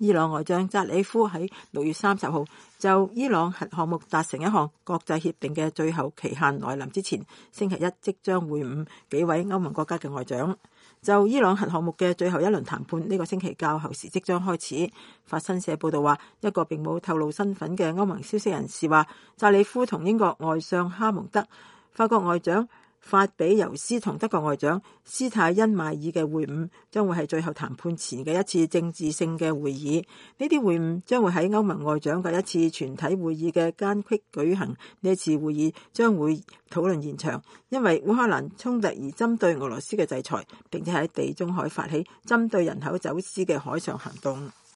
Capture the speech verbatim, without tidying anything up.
伊朗外長扎里夫喺六月三十號就伊朗核項目達成一項國際協定嘅最後期限來臨之前，星期一即將會晤幾位歐盟國家嘅外長。就伊朗核項目嘅最後一輪談判，呢個星期較後時即將開始。法新社報道話，一個並冇透露身份嘅歐盟消息人士話，扎里夫同英國外相哈蒙德、法國外長法比尤斯同德國外長斯泰因邁爾嘅會晤將會係最後談判前嘅一次政治性嘅會議。呢啲會晤將會喺歐盟外長嘅一次全體會議嘅間隙舉行。呢一次會議將會討論延長因為烏克蘭衝突而針對俄羅斯嘅制裁，並且喺地中海發起針對人口走私嘅海上行動。